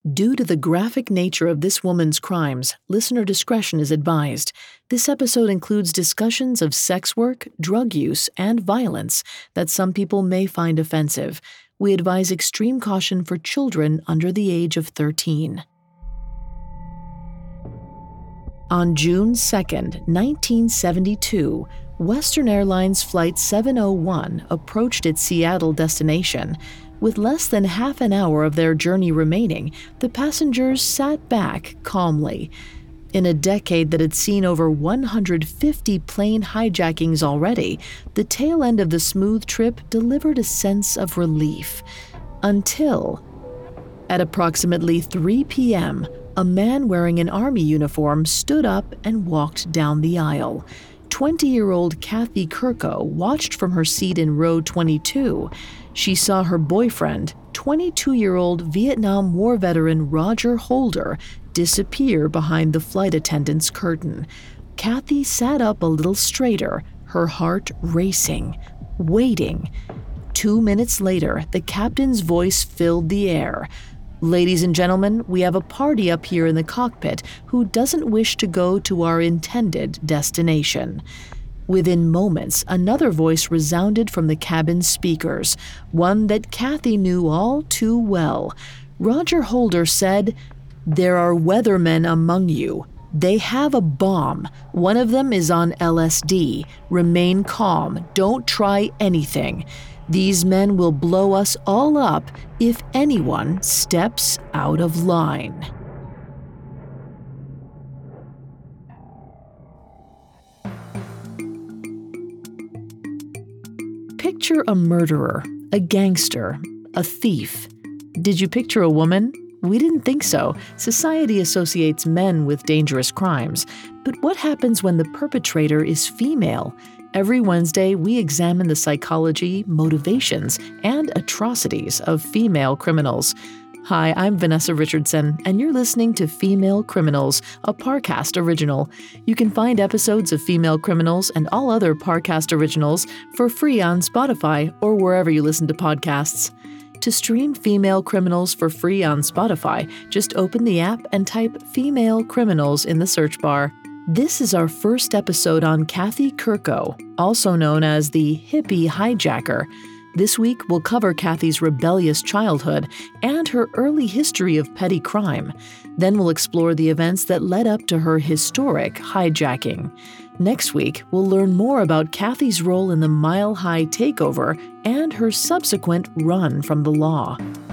Due to the graphic nature of this woman's crimes, listener discretion is advised. This episode includes discussions of sex work, drug use, and violence that some people may find offensive. We advise extreme caution for children under the age of 13. On June 2, 1972, Western Airlines Flight 701 approached its Seattle destination. With less than half an hour of their journey remaining, the passengers sat back calmly. In a decade that had seen over 150 plane hijackings already, the tail end of the smooth trip delivered a sense of relief. Until, at approximately 3 p.m., a man wearing an army uniform stood up and walked down the aisle. 20-year-old Kathy Kirko watched from her seat in row 22. She saw her boyfriend, 22-year-old Vietnam War veteran Roger Holder, disappear behind the flight attendant's curtain. Kathy sat up a little straighter, her heart racing, waiting. 2 minutes later, the captain's voice filled the air. "Ladies and gentlemen, we have a party up here in the cockpit who doesn't wish to go to our intended destination." Within moments, another voice resounded from the cabin speakers, one that Kathy knew all too well. Roger Holder said, "There are weathermen among you. They have a bomb. One of them is on LSD. Remain calm. Don't try anything. These men will blow us all up if anyone steps out of line." Picture a murderer, a gangster, a thief. Did you picture a woman? We didn't think so. Society associates men with dangerous crimes. But what happens when the perpetrator is female? Every Wednesday, we examine the psychology, motivations, and atrocities of female criminals. Hi, I'm Vanessa Richardson, and you're listening to Female Criminals, a Parcast original. You can find episodes of Female Criminals and all other Parcast originals for free on Spotify or wherever you listen to podcasts. To stream Female Criminals for free on Spotify, just open the app and type Female Criminals in the search bar. This is our first episode on Kathy Kirko, also known as the hippie hijacker. This week, we'll cover Kathy's rebellious childhood and her early history of petty crime. Then we'll explore the events that led up to her historic hijacking. Next week, we'll learn more about Kathy's role in the Mile High takeover and her subsequent run from the law.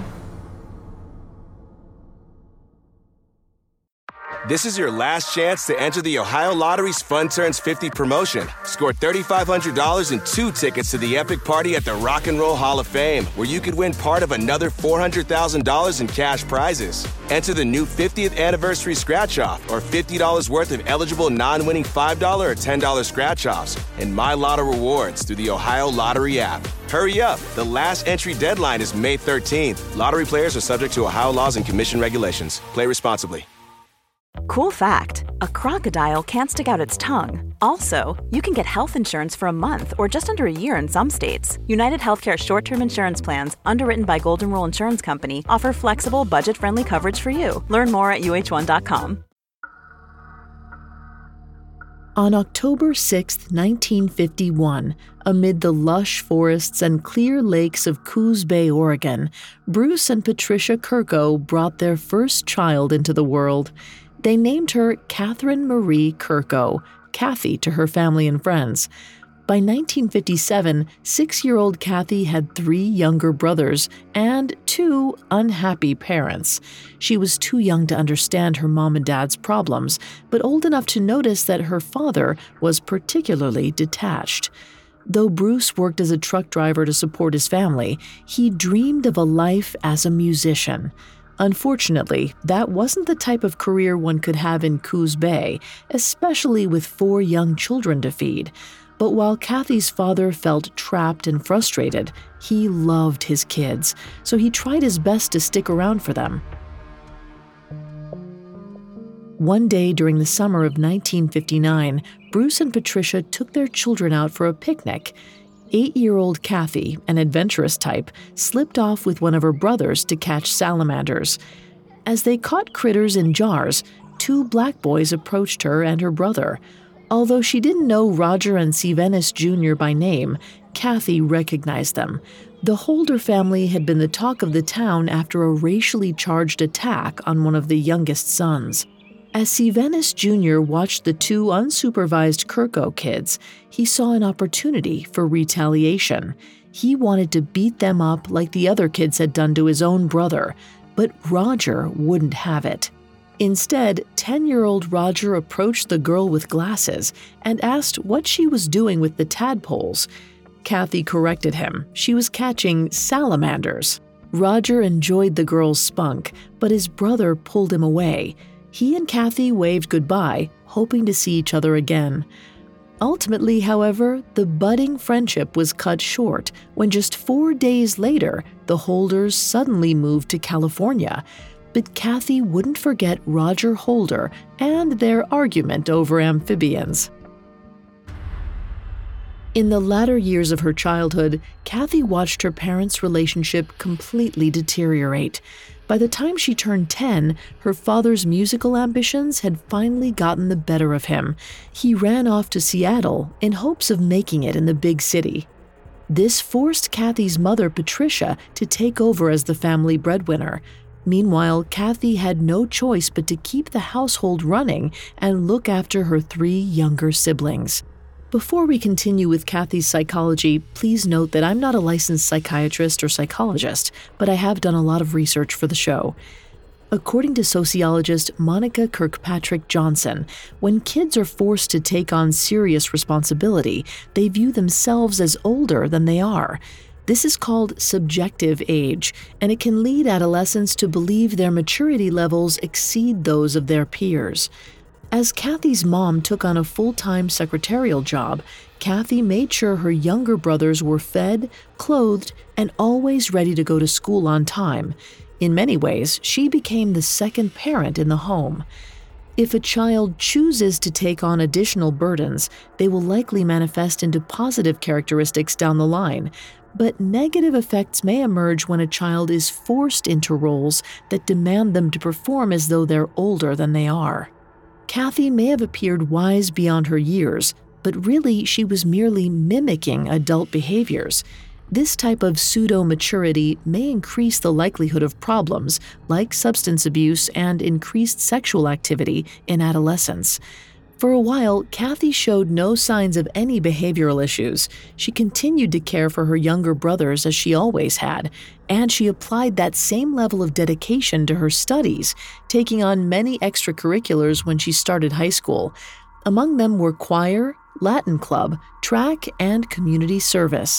This is your last chance to enter the Ohio Lottery's Fun Turns 50 promotion. Score $3,500 and 2 tickets to the epic party at the Rock and Roll Hall of Fame, where you could win part of another $400,000 in cash prizes. Enter the new 50th anniversary scratch-off or $50 worth of eligible non-winning $5 or $10 scratch-offs and My Lotto rewards through the Ohio Lottery app. Hurry up! The last entry deadline is May 13th. Lottery players are subject to Ohio laws and commission regulations. Play responsibly. Cool fact, a crocodile can't stick out its tongue. Also, you can get health insurance for a month or just under a year in some states. United Healthcare short-term insurance plans, underwritten by Golden Rule Insurance Company, offer flexible, budget-friendly coverage for you. Learn more at uh1.com. On October 6, 1951, amid the lush forests and clear lakes of Coos Bay, Oregon, Bruce and Patricia Kirko brought their first child into the world. They named her Catherine Marie Kirko, Kathy to her family and friends. By 1957, 6-year-old Kathy had 3 younger brothers and 2 unhappy parents. She was too young to understand her mom and dad's problems, but old enough to notice that her father was particularly detached. Though Bruce worked as a truck driver to support his family, he dreamed of a life as a musician. Unfortunately, that wasn't the type of career one could have in Coos Bay, especially with 4 young children to feed. But while Kathy's father felt trapped and frustrated, he loved his kids, so he tried his best to stick around for them. One day during the summer of 1959, Bruce and Patricia took their children out for a picnic. 8-year-old Kathy, an adventurous type, slipped off with one of her brothers to catch salamanders. As they caught critters in jars, two black boys approached her and her brother. Although she didn't know Roger and Cevennis Jr. by name, Kathy recognized them. The Holder family had been the talk of the town after a racially charged attack on one of the youngest sons. As Cevennis Jr. watched the two unsupervised Kirko kids, he saw an opportunity for retaliation. He wanted to beat them up like the other kids had done to his own brother, but Roger wouldn't have it. Instead, 10-year-old Roger approached the girl with glasses and asked what she was doing with the tadpoles. Kathy corrected him. She was catching salamanders. Roger enjoyed the girl's spunk, but his brother pulled him away. He and Kathy waved goodbye, hoping to see each other again. Ultimately, however, the budding friendship was cut short when just 4 days later, the Holders suddenly moved to California. But Kathy wouldn't forget Roger Holder and their argument over amphibians. In the latter years of her childhood, Kathy watched her parents' relationship completely deteriorate. By the time she turned 10, her father's musical ambitions had finally gotten the better of him. He ran off to Seattle in hopes of making it in the big city. This forced Kathy's mother, Patricia, to take over as the family breadwinner. Meanwhile, Kathy had no choice but to keep the household running and look after her 3 younger siblings. Before we continue with Kathy's psychology, please note that I'm not a licensed psychiatrist or psychologist, but I have done a lot of research for the show. According to sociologist Monica Kirkpatrick Johnson, when kids are forced to take on serious responsibility, they view themselves as older than they are. This is called subjective age, and it can lead adolescents to believe their maturity levels exceed those of their peers. As Kathy's mom took on a full-time secretarial job, Kathy made sure her younger brothers were fed, clothed, and always ready to go to school on time. In many ways, she became the second parent in the home. If a child chooses to take on additional burdens, they will likely manifest into positive characteristics down the line. But negative effects may emerge when a child is forced into roles that demand them to perform as though they're older than they are. Kathy may have appeared wise beyond her years, but really she was merely mimicking adult behaviors. This type of pseudo-maturity may increase the likelihood of problems like substance abuse and increased sexual activity in adolescence. For a while, Kathy showed no signs of any behavioral issues. She continued to care for her younger brothers as she always had, and she applied that same level of dedication to her studies, taking on many extracurriculars when she started high school. Among them were choir, Latin club, track, and community service.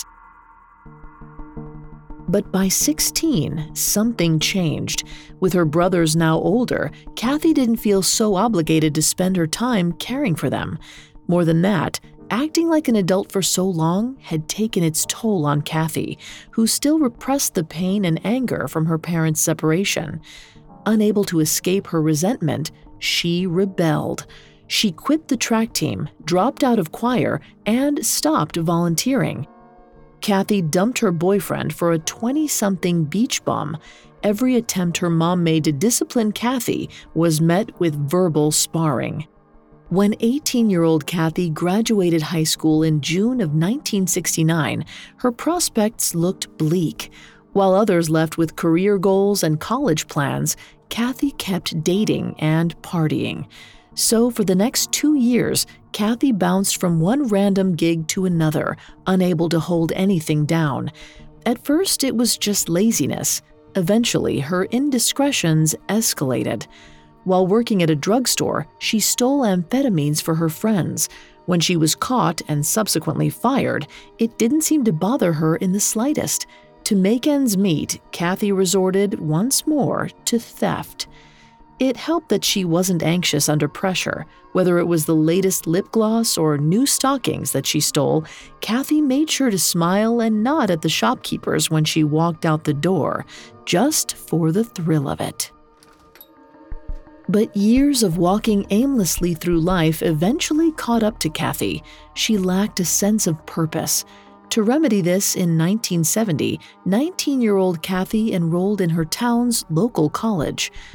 But by 16, something changed. With her brothers now older, Kathy didn't feel so obligated to spend her time caring for them. More than that, acting like an adult for so long had taken its toll on Kathy, who still repressed the pain and anger from her parents' separation. Unable to escape her resentment, she rebelled. She quit the track team, dropped out of choir, and stopped volunteering. Kathy dumped her boyfriend for a 20-something beach bum. Every attempt her mom made to discipline Kathy was met with verbal sparring. When 18-year-old Kathy graduated high school in June of 1969, her prospects looked bleak. While others left with career goals and college plans, Kathy kept dating and partying. So for the next 2 years, Kathy bounced from one random gig to another, unable to hold anything down. At first, it was just laziness. Eventually, her indiscretions escalated. While working at a drugstore, she stole amphetamines for her friends. When she was caught and subsequently fired, it didn't seem to bother her in the slightest. To make ends meet, Kathy resorted once more to theft. It helped that she wasn't anxious under pressure. Whether it was the latest lip gloss or new stockings that she stole, Kathy made sure to smile and nod at the shopkeepers when she walked out the door, just for the thrill of it. But years of walking aimlessly through life eventually caught up to Kathy. She lacked a sense of purpose. To remedy this, in 1970, 19-year-old Kathy enrolled in her town's local college.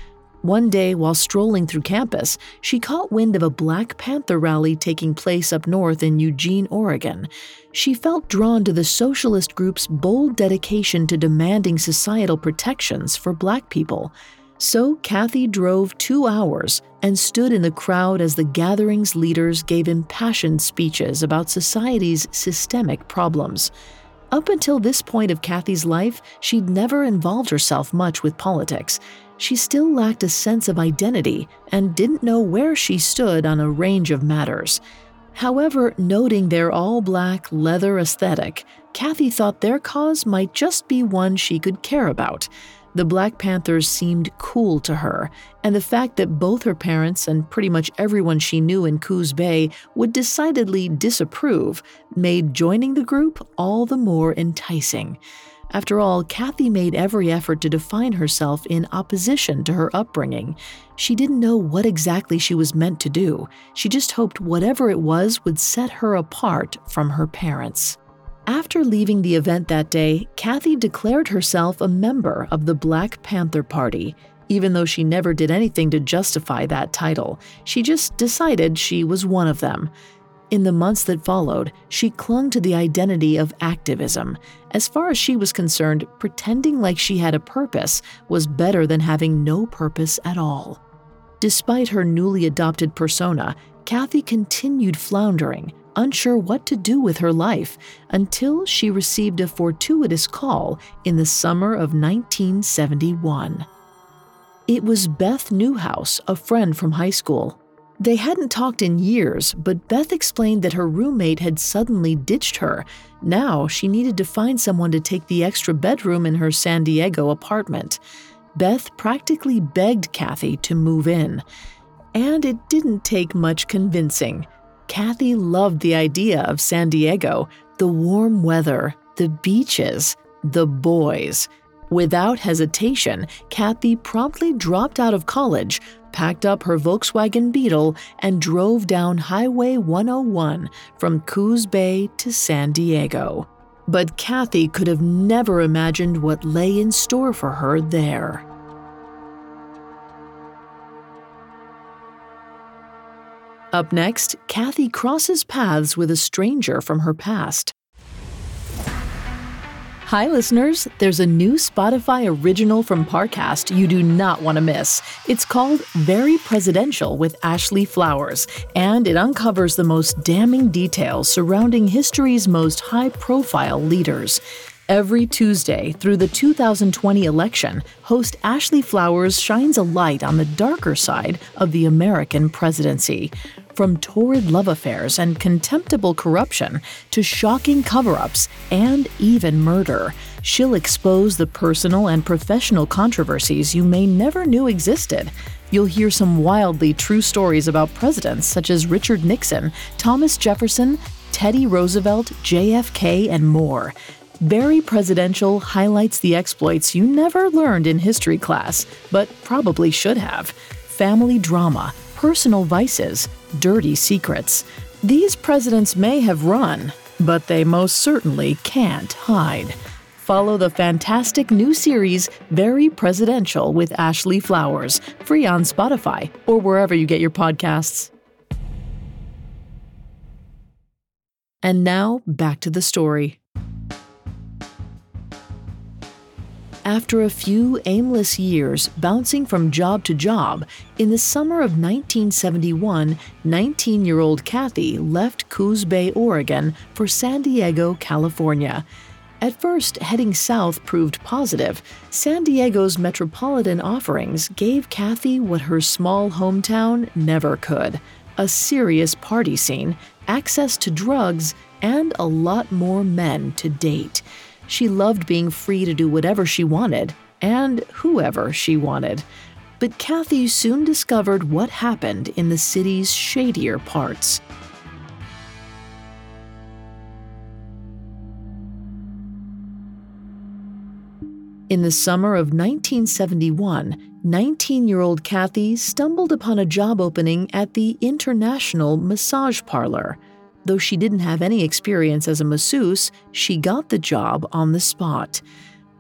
One day, while strolling through campus, she caught wind of a Black Panther rally taking place up north in Eugene, Oregon. She felt drawn to the socialist group's bold dedication to demanding societal protections for Black people. So Kathy drove 2 hours and stood in the crowd as the gathering's leaders gave impassioned speeches about society's systemic problems. Up until this point of Kathy's life, she'd never involved herself much with politics. She still lacked a sense of identity and didn't know where she stood on a range of matters. However, noting their all-black leather aesthetic, Kathy thought their cause might just be one she could care about. The Black Panthers seemed cool to her, and the fact that both her parents and pretty much everyone she knew in Coos Bay would decidedly disapprove made joining the group all the more enticing. After all, Kathy made every effort to define herself in opposition to her upbringing. She didn't know what exactly she was meant to do. She just hoped whatever it was would set her apart from her parents. After leaving the event that day, Kathy declared herself a member of the Black Panther Party. Even though she never did anything to justify that title, she just decided she was one of them. In the months that followed, she clung to the identity of activism. As far as she was concerned, pretending like she had a purpose was better than having no purpose at all. Despite her newly adopted persona, Kathy continued floundering, unsure what to do with her life, until she received a fortuitous call in the summer of 1971. It was Beth Newhouse, a friend from high school. They hadn't talked in years, but Beth explained that her roommate had suddenly ditched her. Now she needed to find someone to take the extra bedroom in her San Diego apartment. Beth practically begged Kathy to move in. And it didn't take much convincing. Kathy loved the idea of San Diego, the warm weather, the beaches, the boys. Without hesitation, Kathy promptly dropped out of college, packed up her Volkswagen Beetle, and drove down Highway 101 from Coos Bay to San Diego. But Kathy could have never imagined what lay in store for her there. Up next, Kathy crosses paths with a stranger from her past. Hi listeners, there's a new Spotify original from Parcast you do not want to miss. It's called Very Presidential with Ashley Flowers, and it uncovers the most damning details surrounding history's most high-profile leaders. Every Tuesday through the 2020 election, host Ashley Flowers shines a light on the darker side of the American presidency. From torrid love affairs and contemptible corruption to shocking cover-ups and even murder, she'll expose the personal and professional controversies you may never knew existed. You'll hear some wildly true stories about presidents such as Richard Nixon, Thomas Jefferson, Teddy Roosevelt, JFK, and more. Very Presidential highlights the exploits you never learned in history class, but probably should have. Family drama, personal vices, dirty secrets. These presidents may have run, but they most certainly can't hide. Follow the fantastic new series, Very Presidential with Ashley Flowers, free on Spotify or wherever you get your podcasts. And now, back to the story. After a few aimless years bouncing from job to job, in the summer of 1971, 19-year-old Kathy left Coos Bay, Oregon for San Diego, California. At first, heading south proved positive. San Diego's metropolitan offerings gave Kathy what her small hometown never could: a serious party scene, access to drugs, and a lot more men to date. She loved being free to do whatever she wanted, and whoever she wanted. But Kathy soon discovered what happened in the city's shadier parts. In the summer of 1971, 19-year-old Kathy stumbled upon a job opening at the International Massage Parlor. Though she didn't have any experience as a masseuse, she got the job on the spot.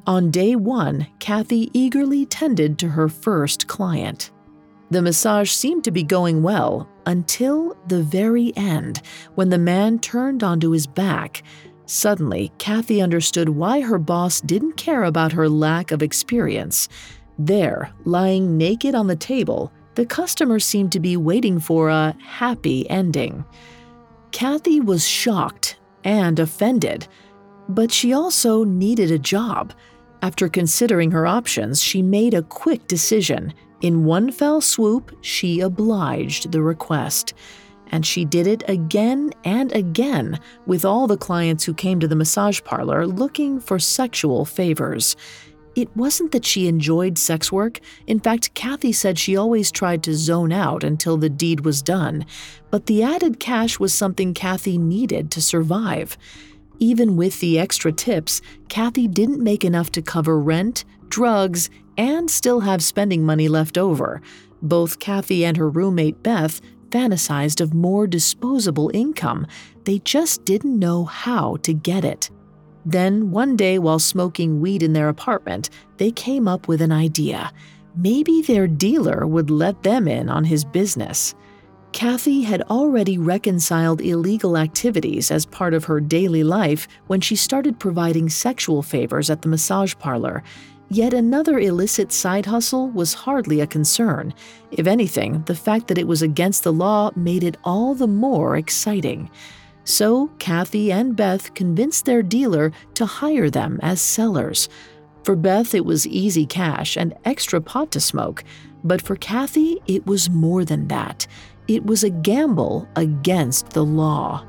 On day 1, Kathy eagerly tended to her first client. The massage seemed to be going well until the very end, when the man turned onto his back. Suddenly, Kathy understood why her boss didn't care about her lack of experience. There, lying naked on the table, the customer seemed to be waiting for a happy ending. Kathy was shocked and offended, but she also needed a job. After considering her options, she made a quick decision. In one fell swoop, she obliged the request. And she did it again and again with all the clients who came to the massage parlor looking for sexual favors. It wasn't that she enjoyed sex work. In fact, Kathy said she always tried to zone out until the deed was done. But the added cash was something Kathy needed to survive. Even with the extra tips, Kathy didn't make enough to cover rent, drugs, and still have spending money left over. Both Kathy and her roommate Beth fantasized of more disposable income. They just didn't know how to get it. Then, one day while smoking weed in their apartment, they came up with an idea. Maybe their dealer would let them in on his business. Kathy had already reconciled illegal activities as part of her daily life when she started providing sexual favors at the massage parlor. Yet another illicit side hustle was hardly a concern. If anything, the fact that it was against the law made it all the more exciting. So Kathy and Beth convinced their dealer to hire them as sellers. For Beth, it was easy cash and extra pot to smoke. But for Kathy, it was more than that. It was a gamble against the law.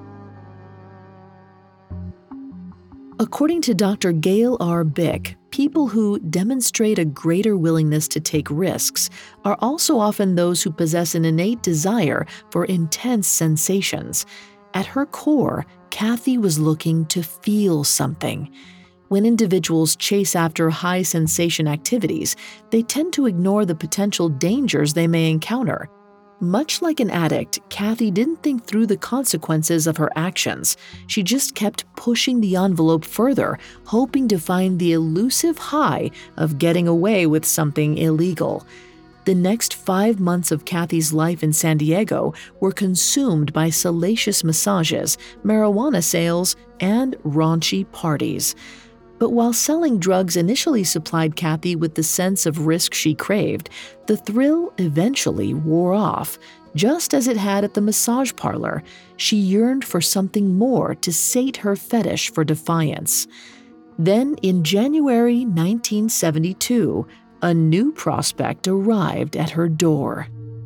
According to Dr. Gail R. Bick, people who demonstrate a greater willingness to take risks are also often those who possess an innate desire for intense sensations. At her core, Kathy was looking to feel something. When individuals chase after high sensation activities, they tend to ignore the potential dangers they may encounter. Much like an addict, Kathy didn't think through the consequences of her actions. She just kept pushing the envelope further, hoping to find the elusive high of getting away with something illegal. The next 5 months of Kathy's life in San Diego were consumed by salacious massages, marijuana sales, and raunchy parties. But while selling drugs initially supplied Kathy with the sense of risk she craved, the thrill eventually wore off. Just as it had at the massage parlor, she yearned for something more to sate her fetish for defiance. Then, in January 1972, a new prospect arrived at her door.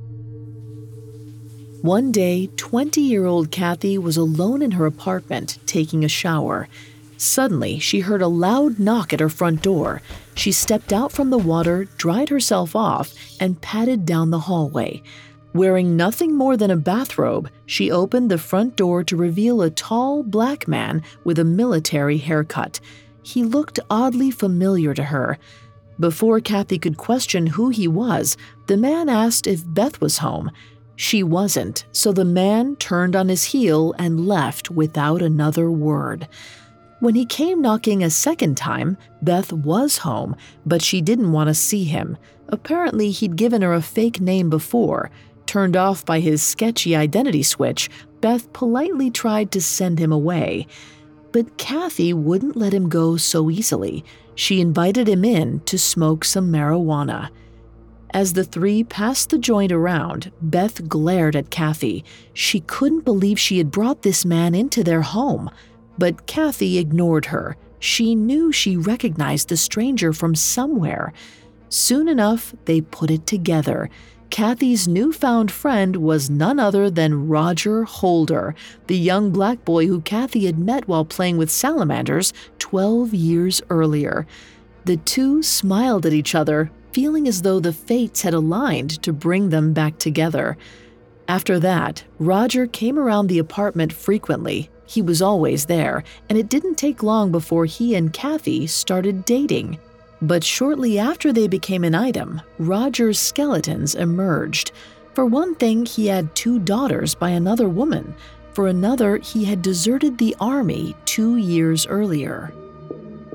One day, 20-year-old Kathy was alone in her apartment taking a shower. Suddenly, she heard a loud knock at her front door. She stepped out from the water, dried herself off, and padded down the hallway. Wearing nothing more than a bathrobe, she opened the front door to reveal a tall, black man with a military haircut. He looked oddly familiar to her. Before Kathy could question who he was, the man asked if Beth was home. She wasn't, so the man turned on his heel and left without another word. When he came knocking a second time, Beth was home, but she didn't want to see him. Apparently, he'd given her a fake name before. Turned off by his sketchy identity switch, Beth politely tried to send him away. But Kathy wouldn't let him go so easily. She invited him in to smoke some marijuana. As the three passed the joint around, Beth glared at Kathy. She couldn't believe she had brought this man into their home. But Kathy ignored her. She knew she recognized the stranger from somewhere. Soon enough, they put it together. Kathy's newfound friend was none other than Roger Holder, the young black boy who Kathy had met while playing with salamanders 12 years earlier. The two smiled at each other, feeling as though the fates had aligned to bring them back together. After that, Roger came around the apartment frequently. He was always there, and it didn't take long before he and Kathy started dating. But shortly after they became an item, Roger's skeletons emerged. For one thing, he had 2 daughters by another woman. For another, he had deserted the army 2 years earlier.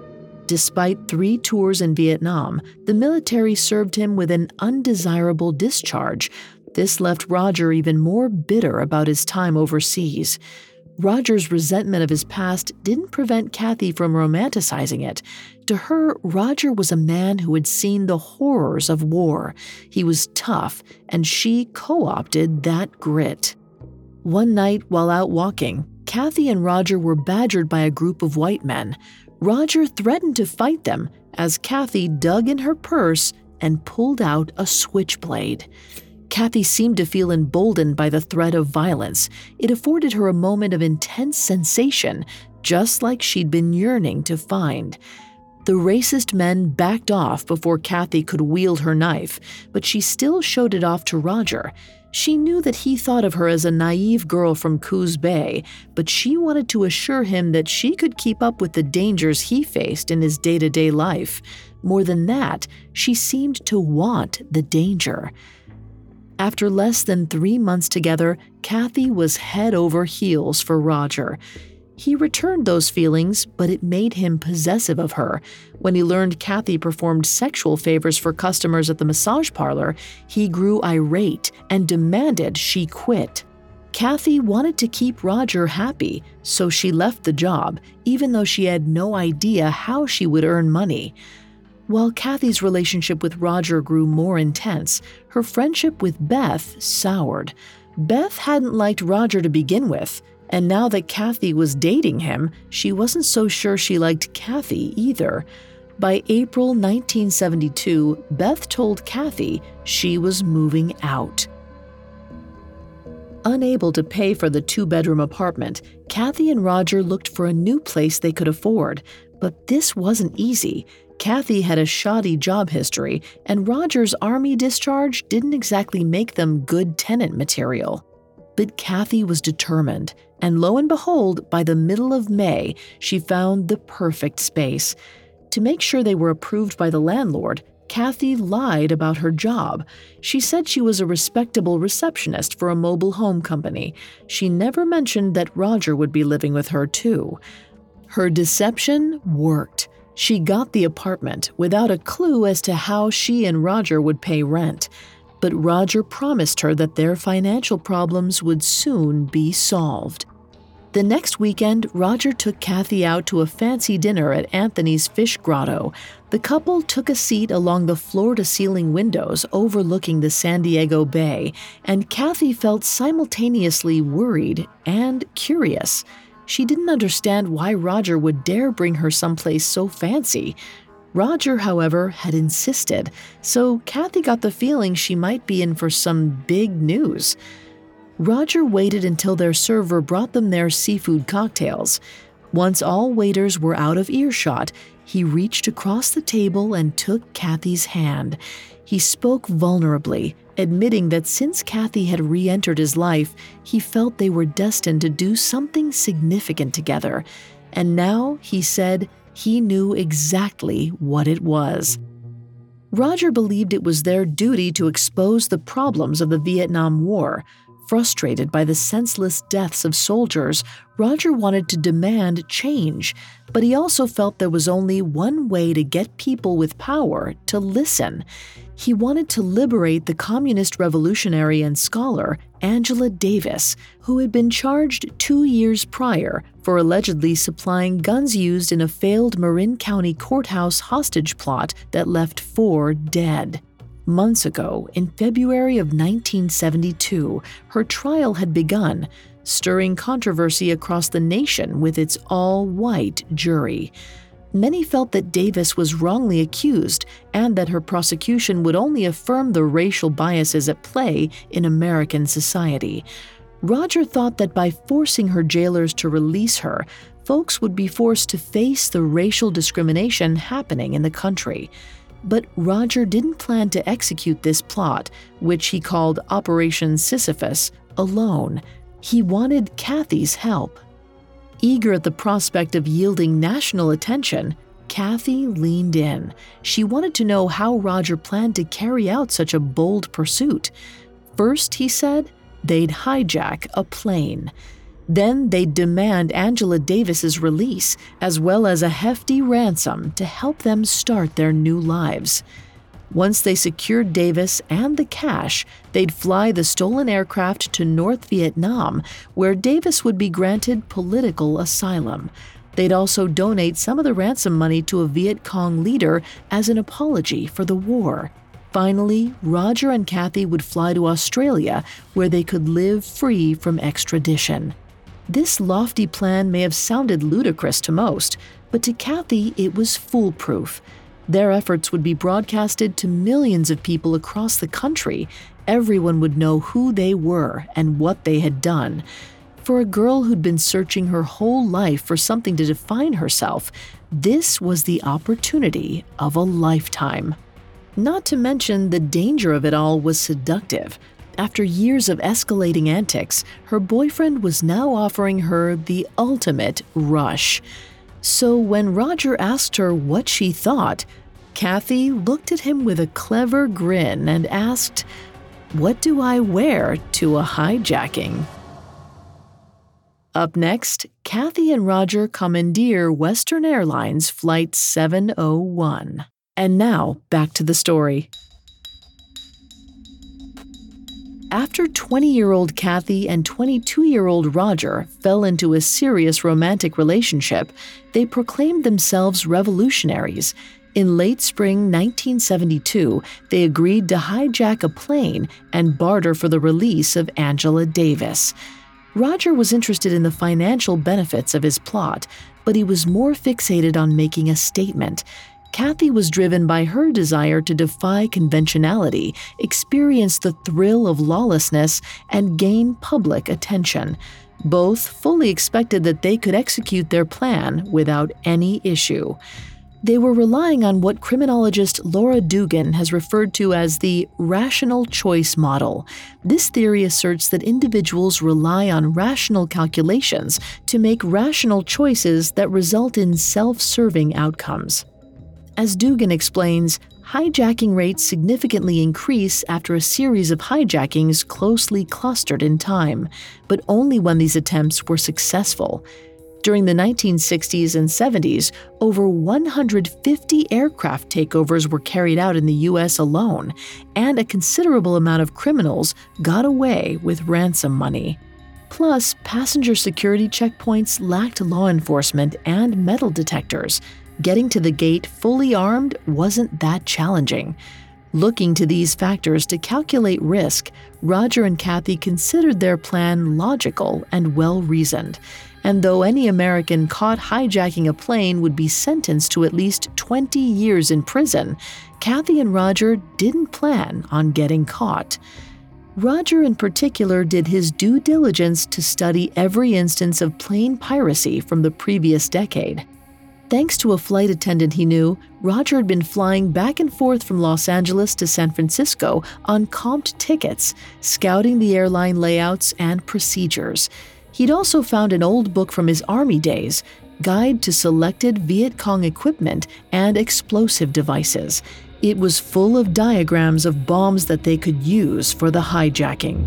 Despite 3 tours in Vietnam, the military served him with an undesirable discharge. This left Roger even more bitter about his time overseas. Roger's resentment of his past didn't prevent Kathy from romanticizing it. To her, Roger was a man who had seen the horrors of war. He was tough, and she co-opted that grit. One night, while out walking, Kathy and Roger were badgered by a group of white men. Roger threatened to fight them as Kathy dug in her purse and pulled out a switchblade. Kathy seemed to feel emboldened by the threat of violence. It afforded her a moment of intense sensation, just like she'd been yearning to find. The racist men backed off before Kathy could wield her knife, but she still showed it off to Roger. She knew that he thought of her as a naive girl from Coos Bay, but she wanted to assure him that she could keep up with the dangers he faced in his day-to-day life. More than that, she seemed to want the danger. After less than 3 months together, Kathy was head over heels for Roger. He returned those feelings, but it made him possessive of her. When he learned Kathy performed sexual favors for customers at the massage parlor, he grew irate and demanded she quit. Kathy wanted to keep Roger happy, so she left the job, even though she had no idea how she would earn money. While Kathy's relationship with Roger grew more intense, her friendship with Beth soured. Beth hadn't liked Roger to begin with, and now that Kathy was dating him, she wasn't so sure she liked Kathy either. By April 1972, Beth told Kathy she was moving out. Unable to pay for the 2-bedroom apartment, Kathy and Roger looked for a new place they could afford, but this wasn't easy. Kathy had a shoddy job history, and Roger's Army discharge didn't exactly make them good tenant material. But Kathy was determined, and lo and behold, by the middle of May, she found the perfect space. To make sure they were approved by the landlord, Kathy lied about her job. She said she was a respectable receptionist for a mobile home company. She never mentioned that Roger would be living with her too. Her deception worked. She got the apartment without a clue as to how she and Roger would pay rent. But Roger promised her that their financial problems would soon be solved. The next weekend, Roger took Kathy out to a fancy dinner at Anthony's Fish Grotto. The couple took a seat along the floor-to-ceiling windows overlooking the San Diego Bay, and Kathy felt simultaneously worried and curious. She didn't understand why Roger would dare bring her someplace so fancy. Roger, however, had insisted, so Kathy got the feeling she might be in for some big news. Roger waited until their server brought them their seafood cocktails. Once all waiters were out of earshot, he reached across the table and took Kathy's hand. He spoke vulnerably, admitting that since Kathy had re-entered his life, he felt they were destined to do something significant together. And now, he said, he knew exactly what it was. Roger believed it was their duty to expose the problems of the Vietnam War. Frustrated by the senseless deaths of soldiers, Roger wanted to demand change, but he also felt there was only one way to get people with power to listen. He wanted to liberate the communist revolutionary and scholar Angela Davis, who had been charged 2 years prior for allegedly supplying guns used in a failed Marin County courthouse hostage plot that left 4 dead. Months ago, in February of 1972, her trial had begun, stirring controversy across the nation with its all-white jury. Many felt that Davis was wrongly accused and that her prosecution would only affirm the racial biases at play in American society. Roger thought that by forcing her jailers to release her, folks would be forced to face the racial discrimination happening in the country. But Roger didn't plan to execute this plot, which he called Operation Sisyphus, alone. He wanted Kathy's help. Eager at the prospect of yielding national attention, Kathy leaned in. She wanted to know how Roger planned to carry out such a bold pursuit. First, he said, they'd hijack a plane. Then they'd demand Angela Davis's release, as well as a hefty ransom to help them start their new lives. Once they secured Davis and the cash, they'd fly the stolen aircraft to North Vietnam, where Davis would be granted political asylum. They'd also donate some of the ransom money to a Viet Cong leader as an apology for the war. Finally, Roger and Kathy would fly to Australia, where they could live free from extradition. This lofty plan may have sounded ludicrous to most, but to Kathy it was foolproof. Their efforts would be broadcasted to millions of people across the country. Everyone would know who they were and what they had done. For a girl who'd been searching her whole life for something to define herself, this was the opportunity of a lifetime. Not to mention, the danger of it all was seductive. After years of escalating antics, her boyfriend was now offering her the ultimate rush. So when Roger asked her what she thought, Kathy looked at him with a clever grin and asked, "What do I wear to a hijacking?" Up next, Kathy and Roger commandeer Western Airlines Flight 701. And now, back to the story. After 20-year-old Kathy and 22-year-old Roger fell into a serious romantic relationship, they proclaimed themselves revolutionaries. In late spring 1972, they agreed to hijack a plane and barter for the release of Angela Davis. Roger was interested in the financial benefits of his plot, but he was more fixated on making a statement. Kathy was driven by her desire to defy conventionality, experience the thrill of lawlessness, and gain public attention. Both fully expected that they could execute their plan without any issue. They were relying on what criminologist Laura Dugan has referred to as the rational choice model. This theory asserts that individuals rely on rational calculations to make rational choices that result in self-serving outcomes. As Dugan explains, hijacking rates significantly increase after a series of hijackings closely clustered in time, but only when these attempts were successful. During the 1960s and 70s, over 150 aircraft takeovers were carried out in the U.S. alone, and a considerable amount of criminals got away with ransom money. Plus, passenger security checkpoints lacked law enforcement and metal detectors. Getting to the gate fully armed wasn't that challenging. Looking to these factors to calculate risk, Roger and Kathy considered their plan logical and well-reasoned. And though any American caught hijacking a plane would be sentenced to at least 20 years in prison, Kathy and Roger didn't plan on getting caught. Roger in particular did his due diligence to study every instance of plane piracy from the previous decade. Thanks to a flight attendant he knew, Roger had been flying back and forth from Los Angeles to San Francisco on comped tickets, scouting the airline layouts and procedures. He'd also found an old book from his Army days, Guide to Selected Viet Cong Equipment and Explosive Devices. It was full of diagrams of bombs that they could use for the hijacking.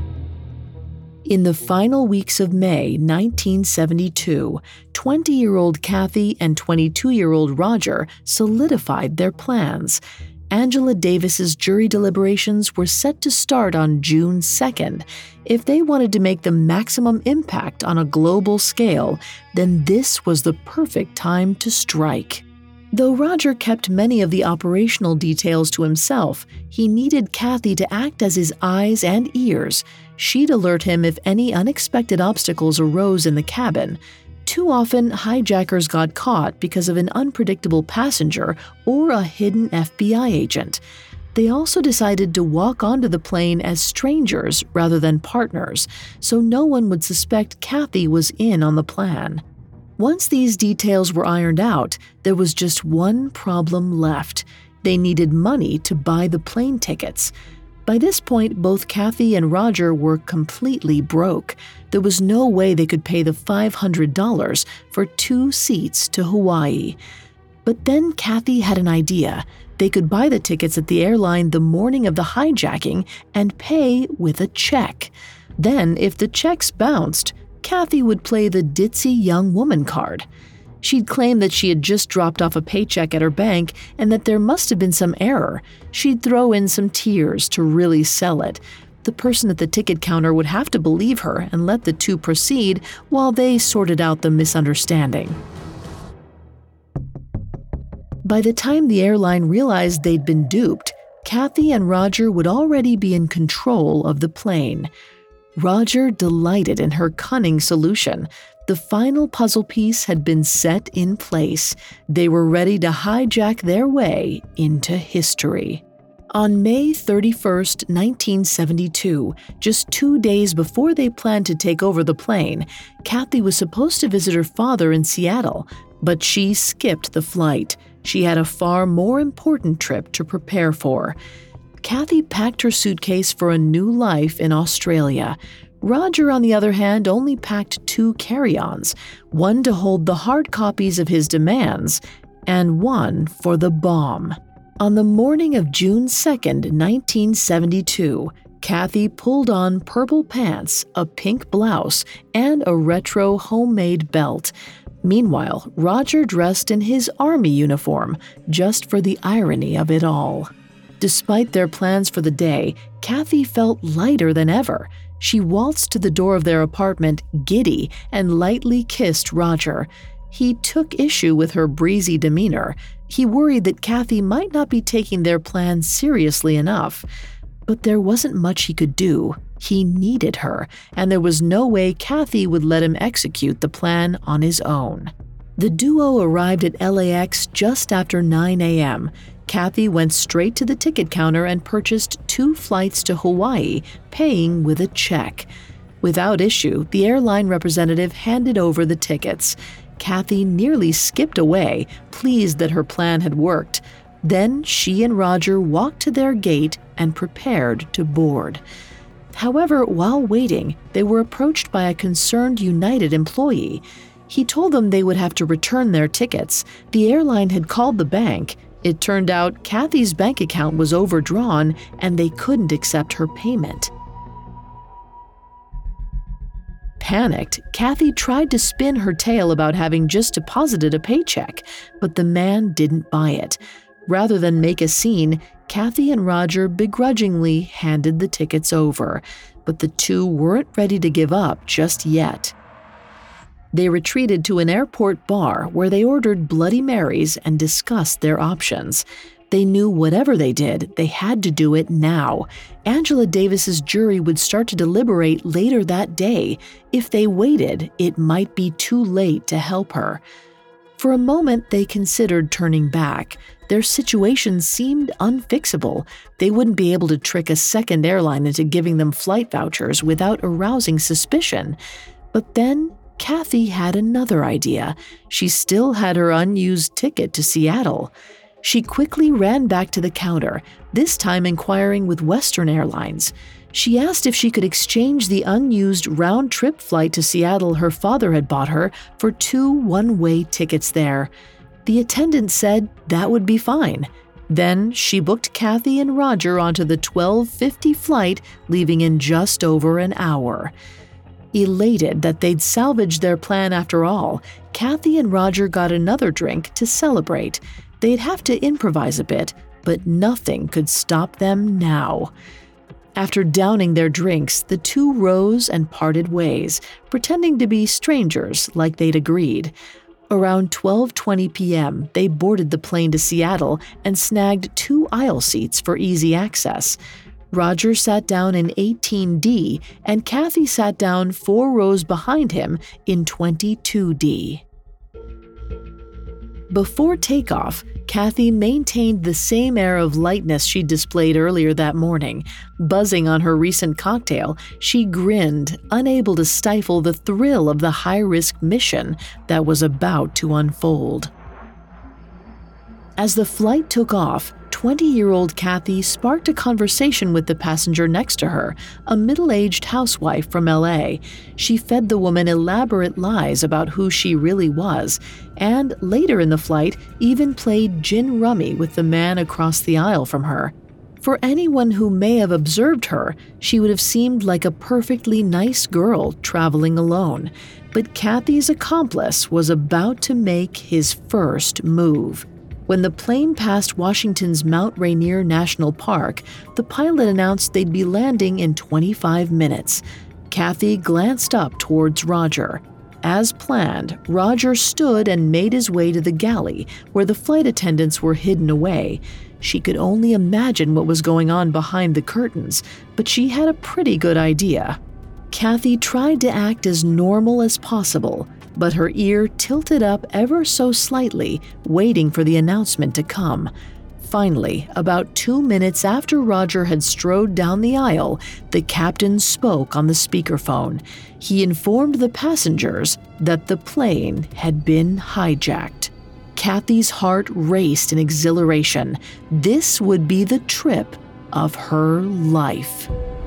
In the final weeks of May 1972, 20-year-old Kathy and 22-year-old Roger solidified their plans. Angela Davis's jury deliberations were set to start on June 2nd. If they wanted to make the maximum impact on a global scale, then this was the perfect time to strike. Though Roger kept many of the operational details to himself, he needed Kathy to act as his eyes and ears. She'd alert him if any unexpected obstacles arose in the cabin. Too often, hijackers got caught because of an unpredictable passenger or a hidden FBI agent. They also decided to walk onto the plane as strangers rather than partners, so no one would suspect Kathy was in on the plan. Once these details were ironed out, there was just one problem left. They needed money to buy the plane tickets. By this point, both Kathy and Roger were completely broke. There was no way they could pay the $500 for 2 seats to Hawaii. But then Kathy had an idea. They could buy the tickets at the airline the morning of the hijacking and pay with a check. Then, if the checks bounced, Kathy would play the ditzy young woman card. She'd claim that she had just dropped off a paycheck at her bank and that there must have been some error. She'd throw in some tears to really sell it. The person at the ticket counter would have to believe her and let the two proceed while they sorted out the misunderstanding. By the time the airline realized they'd been duped, Kathy and Roger would already be in control of the plane. Roger delighted in her cunning solution. The final puzzle piece had been set in place. They were ready to hijack their way into history. On May 31, 1972, just 2 days before they planned to take over the plane, Kathy was supposed to visit her father in Seattle, but she skipped the flight. She had a far more important trip to prepare for. Kathy packed her suitcase for a new life in Australia. Roger, on the other hand, only packed 2 carry-ons, one to hold the hard copies of his demands, and one for the bomb. On the morning of June 2, 1972, Kathy pulled on purple pants, a pink blouse, and a retro homemade belt. Meanwhile, Roger dressed in his army uniform, just for the irony of it all. Despite their plans for the day, Kathy felt lighter than ever. She waltzed to the door of their apartment, giddy, and lightly kissed Roger. He took issue with her breezy demeanor. He worried that Kathy might not be taking their plan seriously enough. But there wasn't much he could do. He needed her, and there was no way Kathy would let him execute the plan on his own. The duo arrived at LAX just after 9 a.m. Kathy went straight to the ticket counter and purchased 2 flights to Hawaii, paying with a check. Without issue, the airline representative handed over the tickets. Kathy nearly skipped away, pleased that her plan had worked. Then she and Roger walked to their gate and prepared to board. However, while waiting, they were approached by a concerned United employee. He told them they would have to return their tickets. The airline had called the bank. It turned out Kathy's bank account was overdrawn and they couldn't accept her payment. Panicked, Kathy tried to spin her tale about having just deposited a paycheck, but the man didn't buy it. Rather than make a scene, Kathy and Roger begrudgingly handed the tickets over, but the two weren't ready to give up just yet. They retreated to an airport bar where they ordered Bloody Marys and discussed their options. They knew whatever they did, they had to do it now. Angela Davis's jury would start to deliberate later that day. If they waited, it might be too late to help her. For a moment, they considered turning back. Their situation seemed unfixable. They wouldn't be able to trick a second airline into giving them flight vouchers without arousing suspicion. But then, Kathy had another idea. She still had her unused ticket to Seattle. She quickly ran back to the counter, this time inquiring with Western Airlines. She asked if she could exchange the unused round-trip flight to Seattle her father had bought her for 2 one-way tickets there. The attendant said that would be fine. Then she booked Kathy and Roger onto the 12:50 flight, leaving in just over an hour. Elated that they'd salvaged their plan after all, Kathy and Roger got another drink to celebrate. They'd have to improvise a bit, but nothing could stop them now. After downing their drinks, the two rose and parted ways, pretending to be strangers like they'd agreed. Around 12:20 p.m., they boarded the plane to Seattle and snagged 2 aisle seats for easy access. Roger sat down in 18D, and Kathy sat down 4 rows behind him in 22D. Before takeoff, Kathy maintained the same air of lightness she displayed earlier that morning. Buzzing on her recent cocktail, she grinned, unable to stifle the thrill of the high-risk mission that was about to unfold. As the flight took off, 20-year-old Kathy sparked a conversation with the passenger next to her, a middle-aged housewife from LA. She fed the woman elaborate lies about who she really was, and later in the flight even played gin rummy with the man across the aisle from her. For anyone who may have observed her, she would have seemed like a perfectly nice girl traveling alone. But Kathy's accomplice was about to make his first move. When the plane passed Washington's Mount Rainier National Park, the pilot announced they'd be landing in 25 minutes. Kathy glanced up towards Roger. As planned, Roger stood and made his way to the galley, where the flight attendants were hidden away. She could only imagine what was going on behind the curtains, but she had a pretty good idea. Kathy tried to act as normal as possible, but her ear tilted up ever so slightly, waiting for the announcement to come. Finally, about 2 minutes after Roger had strode down the aisle, the captain spoke on the speakerphone. He informed the passengers that the plane had been hijacked. Kathy's heart raced in exhilaration. This would be the trip of her life.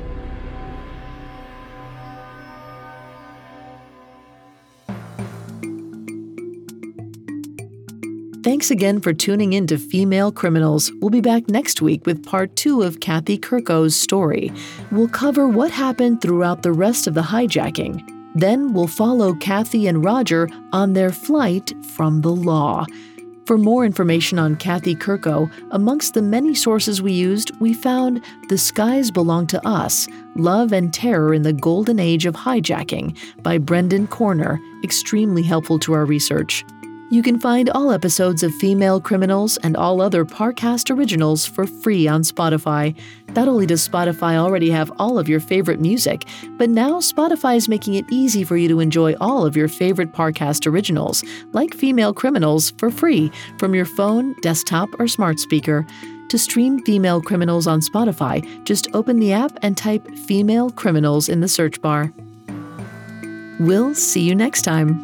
Thanks again for tuning in to Female Criminals. We'll be back next week with part 2 of Kathy Kurko's story. We'll cover what happened throughout the rest of the hijacking. Then we'll follow Kathy and Roger on their flight from the law. For more information on Kathy Kurko, amongst the many sources we used, we found The Skies Belong to Us, Love and Terror in the Golden Age of Hijacking by Brendan Corner, extremely helpful to our research. You can find all episodes of Female Criminals and all other Parcast originals for free on Spotify. Not only does Spotify already have all of your favorite music, but now Spotify is making it easy for you to enjoy all of your favorite Parcast originals, like Female Criminals, for free from your phone, desktop, or smart speaker. To stream Female Criminals on Spotify, just open the app and type Female Criminals in the search bar. We'll see you next time.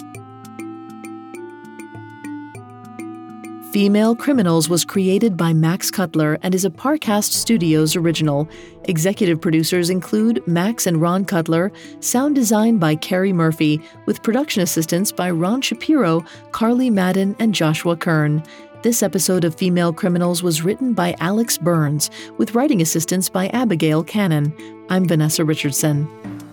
Female Criminals was created by Max Cutler and is a Parcast Studios original. Executive producers include Max and Ron Cutler, sound design by Carrie Murphy, with production assistance by Ron Shapiro, Carly Madden, and Joshua Kern. This episode of Female Criminals was written by Alex Burns, with writing assistance by Abigail Cannon. I'm Vanessa Richardson.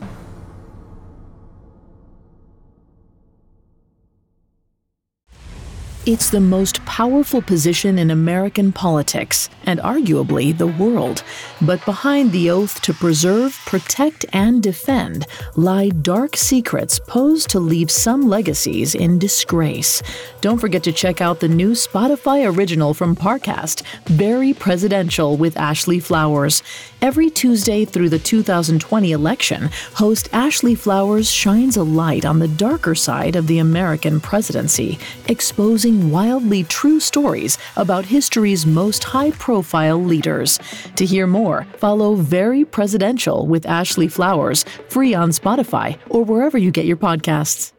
It's the most powerful position in American politics, and arguably the world. But behind the oath to preserve, protect, and defend lie dark secrets posed to leave some legacies in disgrace. Don't forget to check out the new Spotify original from Parcast, Very Presidential with Ashley Flowers. Every Tuesday through the 2020 election, host Ashley Flowers shines a light on the darker side of the American presidency, exposing wildly true stories about history's most high-profile leaders. To hear more, follow Very Presidential with Ashley Flowers, free on Spotify or wherever you get your podcasts.